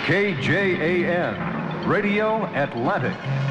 KJAN, Radio Atlantic.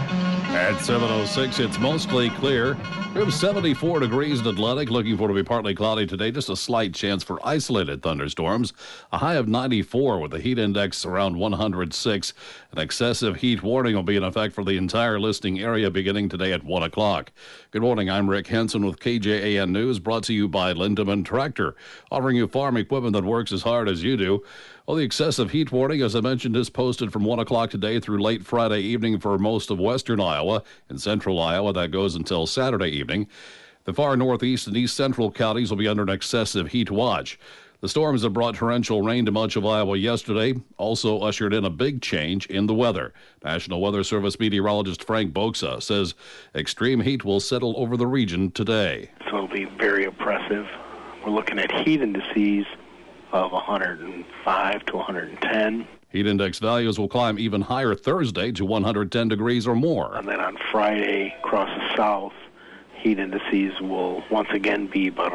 At 7:06, it's mostly clear. We have 74 degrees in Atlantic, looking for it to be partly cloudy today. Just a slight chance for isolated thunderstorms. A high of 94 with the heat index around 106. An excessive heat warning will be in effect for the entire listing area beginning today at 1 o'clock. Good morning, I'm Rick Henson with KJAN News, brought to you by Lindemann Tractor, offering you farm equipment that works as hard as you do. Well, the excessive heat warning, as I mentioned, is posted from 1 o'clock today through late Friday evening for most of western Iowa and central Iowa. That goes until Saturday evening. The far northeast and east central counties will be under an excessive heat watch. The storms that brought torrential rain to much of Iowa yesterday also ushered in a big change in the weather. National Weather Service meteorologist Frank Boxa says extreme heat will settle over the region today. So it'll be very oppressive. We're looking at heat indices of 105 to 110. Heat index values will climb even higher Thursday to 110 degrees or more. And then on Friday, across the south, heat indices will once again be about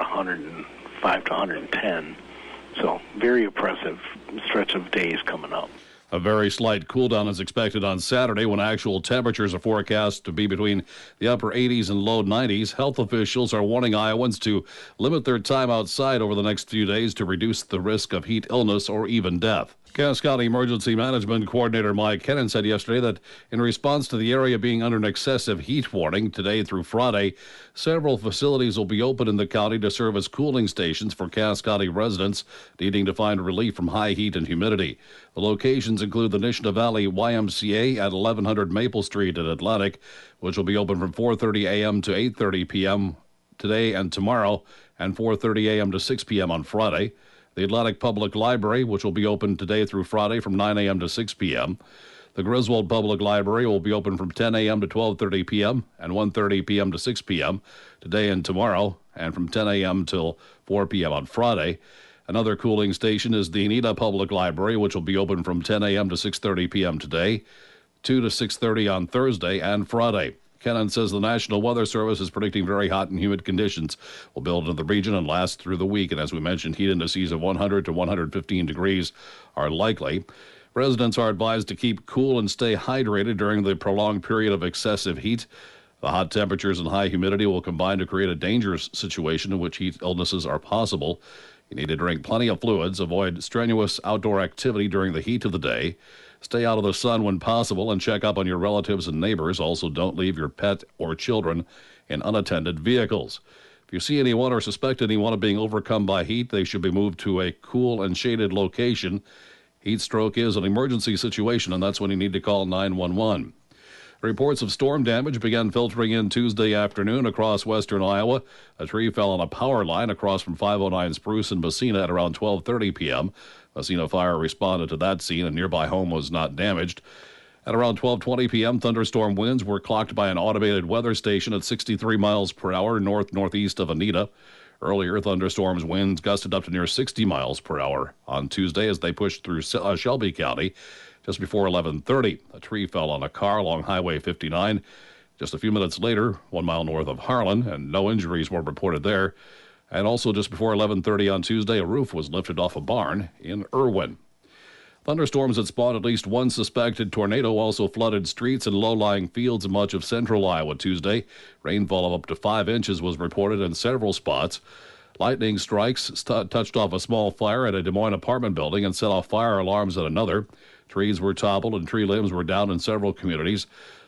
105 to 110. So very oppressive stretch of days coming up. A very slight cool down is expected on Saturday when actual temperatures are forecast to be between the upper 80s and low 90s. Health officials are warning Iowans to limit their time outside over the next few days to reduce the risk of heat illness or even death. Cass County Emergency Management Coordinator Mike Kennan said yesterday that in response to the area being under an excessive heat warning today through Friday, several facilities will be open in the county to serve as cooling stations for Cass County residents needing to find relief from high heat and humidity. The locations include the Nishna Valley YMCA at 1100 Maple Street in Atlantic, which will be open from 4:30 a.m. to 8:30 p.m. today and tomorrow, and 4:30 a.m. to 6 p.m. on Friday. The Atlantic Public Library, which will be open today through Friday from 9 a.m. to 6 p.m. The Griswold Public Library will be open from 10 a.m. to 12:30 p.m. and 1:30 p.m. to 6 p.m. today and tomorrow, and from 10 a.m. till 4 p.m. on Friday. Another cooling station is the Anita Public Library, which will be open from 10 a.m. to 6:30 p.m. today, 2 to 6:30 on Thursday and Friday. Kennan says the National Weather Service is predicting very hot and humid conditions will build into the region and last through the week. And as we mentioned, heat indices of 100 to 115 degrees are likely. Residents are advised to keep cool and stay hydrated during the prolonged period of excessive heat. The hot temperatures and high humidity will combine to create a dangerous situation in which heat illnesses are possible. You need to drink plenty of fluids, avoid strenuous outdoor activity during the heat of the day, stay out of the sun when possible, and check up on your relatives and neighbors. Also, don't leave your pet or children in unattended vehicles. If you see anyone or suspect anyone of being overcome by heat, they should be moved to a cool and shaded location. Heat stroke is an emergency situation, and that's when you need to call 911. Reports of storm damage began filtering in Tuesday afternoon across western Iowa. A tree fell on a power line across from 509 Spruce in Messina at around 12:30 p.m. Messina Fire responded to that scene. A nearby home was not damaged. At around 12:20 p.m., thunderstorm winds were clocked by an automated weather station at 63 miles per hour north-northeast of Anita. Earlier, thunderstorms winds gusted up to near 60 miles per hour on Tuesday as they pushed through Shelby County. Just before 11:30, a tree fell on a car along Highway 59. Just a few minutes later, 1 mile north of Harlan, and no injuries were reported there. And also just before 11:30 on Tuesday, a roof was lifted off a barn in Irwin. Thunderstorms that spawned at least one suspected tornado also flooded streets and low-lying fields in much of central Iowa Tuesday. Rainfall of up to 5 inches was reported in several spots. Lightning strikes touched off a small fire at a Des Moines apartment building and set off fire alarms at another. Trees were toppled and tree limbs were down in several communities.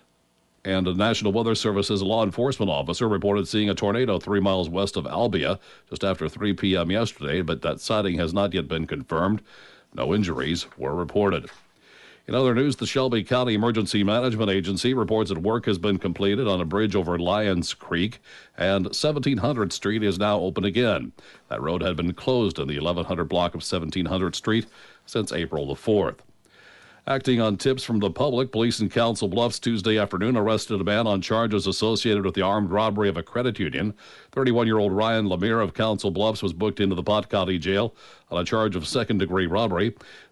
And the National Weather Service's law enforcement officer reported seeing a tornado 3 miles west of Albia just after 3 p.m. yesterday, but that sighting has not yet been confirmed. No injuries were reported. In other news, the Shelby County Emergency Management Agency reports that work has been completed on a bridge over Lyons Creek, and 1700 Street is now open again. That road had been closed in the 1100 block of 1700 Street since April the 4th. Acting on tips from the public, police in Council Bluffs Tuesday afternoon arrested a man on charges associated with the armed robbery of a credit union. 31-year-old Ryan Lemire of Council Bluffs was booked into the Pot County Jail on a charge of second-degree robbery.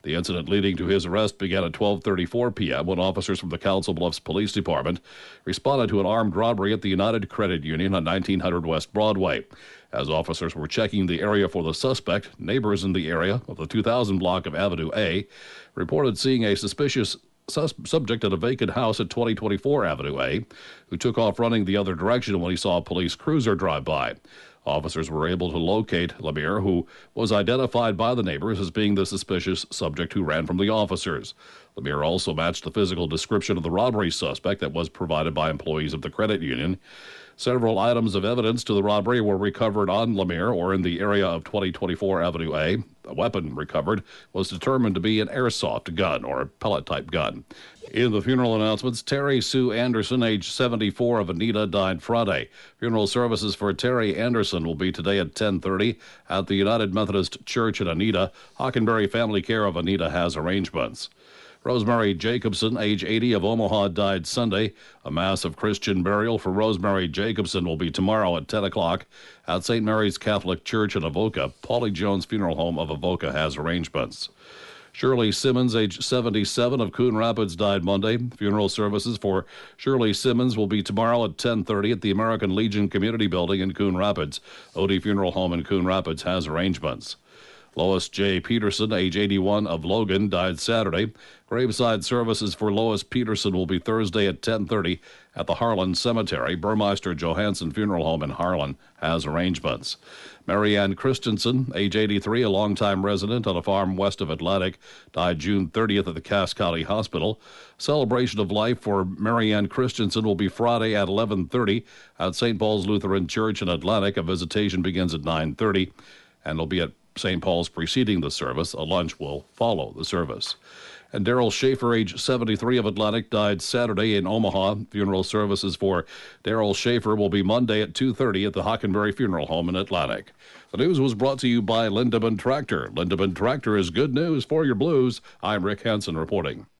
The incident leading to his arrest began at 12:34 p.m. when officers from the Council Bluffs Police Department responded to an armed robbery at the United Credit Union on 1900 West Broadway. As officers were checking the area for the suspect, neighbors in the area of the 2000 block of Avenue A reported seeing a suspicious subject at a vacant house at 2024 Avenue A, who took off running the other direction when he saw a police cruiser drive by. Officers were able to locate Lemire, who was identified by the neighbors as being the suspicious subject who ran from the officers. Lemire also matched the physical description of the robbery suspect that was provided by employees of the credit union. Several items of evidence to the robbery were recovered on Lemire or in the area of 2024 Avenue A. The weapon recovered was determined to be an airsoft gun or a pellet-type gun. In the funeral announcements, Terry Sue Anderson, age 74, of Anita, died Friday. Funeral services for Terry Anderson will be today at 10:30 at the United Methodist Church in Anita. Hockenberry Family Care of Anita has arrangements. Rosemary Jacobson, age 80, of Omaha, died Sunday. A mass of Christian burial for Rosemary Jacobson will be tomorrow at 10 o'clock at St. Mary's Catholic Church in Avoca. Paulie Jones Funeral Home of Avoca has arrangements. Shirley Simmons, age 77, of Coon Rapids, died Monday. Funeral services for Shirley Simmons will be tomorrow at 10:30 at the American Legion Community Building in Coon Rapids. Odie Funeral Home in Coon Rapids has arrangements. Lois J. Peterson, age 81, of Logan, died Saturday. Graveside services for Lois Peterson will be Thursday at 10:30 at the Harlan Cemetery. Burmeister Johansson Funeral Home in Harlan has arrangements. Marianne Christensen, age 83, a longtime resident on a farm west of Atlantic, died June 30th at the Cass County Hospital. Celebration of life for Marianne Christensen will be Friday at 11:30 at St. Paul's Lutheran Church in Atlantic. A visitation begins at 9:30 and will be at St. Paul's preceding the service. A lunch will follow the service. And Daryl Schaefer, age 73, of Atlantic, died Saturday in Omaha. Funeral services for Daryl Schaefer will be Monday at 2:30 at the Hockenberry Funeral Home in Atlantic. The news was brought to you by Lindemann Tractor. Lindemann Tractor is good news for your blues. I'm Rick Hansen reporting.